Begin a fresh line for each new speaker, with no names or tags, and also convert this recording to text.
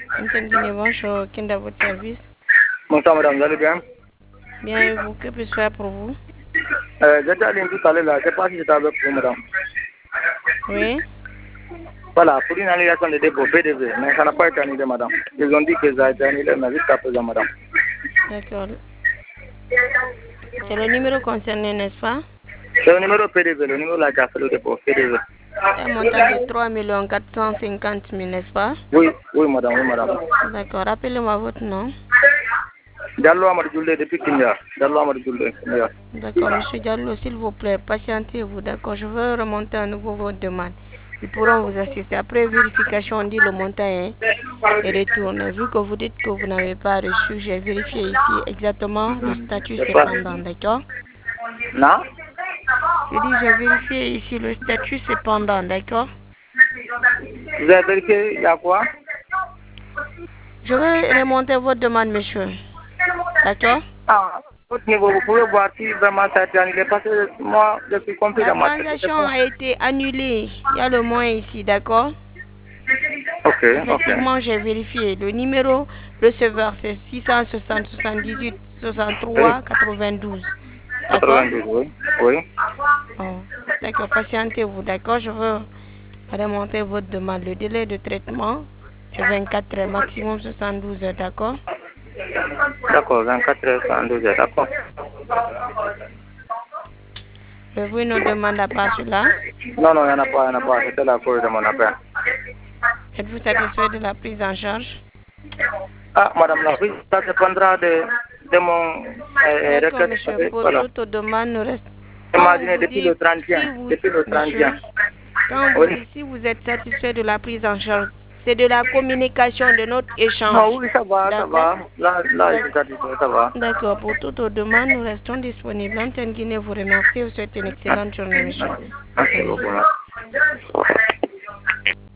Antenne Guinée, bonjour. Qui est à votre service?
Bonsoir madame, vous allez bien?
Bien, et vous, que puis-je faire pour vous?
J'étais allé tout à l'heure là, je ne sais pas si j'étais avec vous madame.
Oui.
Voilà, pour une annulation de dépôt PDV, mais ça n'a pas été annulé madame. Ils ont dit que ça a été annulé, mais jusqu'à présent madame.
D'accord. C'est le numéro concerné, n'est-ce pas?
C'est le numéro PDV, le numéro là qui a fait le dépôt PDV.
C'est un montant de 3 450 000, n'est-ce pas?
Oui, oui madame, oui madame.
D'accord. Rappelez-moi votre nom.
Diallo Amadou Djoulé depuis Kindia. Diallo Amadou Djoulé, Kindia.
D'accord, monsieur Diallo, s'il vous plaît, patientez-vous, d'accord? Je veux remonter à nouveau votre demande. Ils pourront vous assister. Après vérification, on dit le montant est retourné. Vu que vous dites que vous n'avez pas reçu, j'ai vérifié ici exactement le statut
C'est pas...
cependant, d'accord?
Non?
Je dis, j'ai vérifié ici le statut cependant, d'accord?
Vous avez vérifié, il y a quoi?
Je vais remonter votre demande, monsieur. D'accord?
Ah, votre niveau, vous pouvez voir si vraiment ça a été annulé parce que moi, je suis compris
La
dans ma tête.
transaction a été annulée. Il y a le moins ici, d'accord?
Ok, ok.
Effectivement, j'ai vérifié. Le numéro receveur, c'est 660 78 63 92. D'accord?
92, oui. Oui.
Bon, d'accord, patientez-vous, d'accord? Je veux remonter votre demande. Le délai de traitement, c'est 24 heures, maximum 72 heures, d'accord?
D'accord, 24 heures, 112 heures, d'accord.
Avez-vous une autre demande à part cela?
Non, non, il n'y en a pas, il n'y en a pas. C'était la cause de mon appel.
Êtes-vous satisfait de la prise en charge?
Ah, madame la prise, ça dépendra de mon
D'accord,
requête.
monsieur. Pour
Voilà.
toute demande, nous reste. Quand on
Imaginez,
vous
depuis
dit,
le 31,
si vous,
depuis le 31.
monsieur, quand on vous
Oui.
dit si vous êtes satisfait de la prise en charge, c'est de la communication de notre échange.
Non, oui, ça va, ça
D'accord?
va. Là, je suis satisfait, ça va.
D'accord. Pour toute demande, nous restons disponibles. Antenne Guinée vous remercie. Vous souhaite une excellente journée, monsieur.
Merci beaucoup. Merci.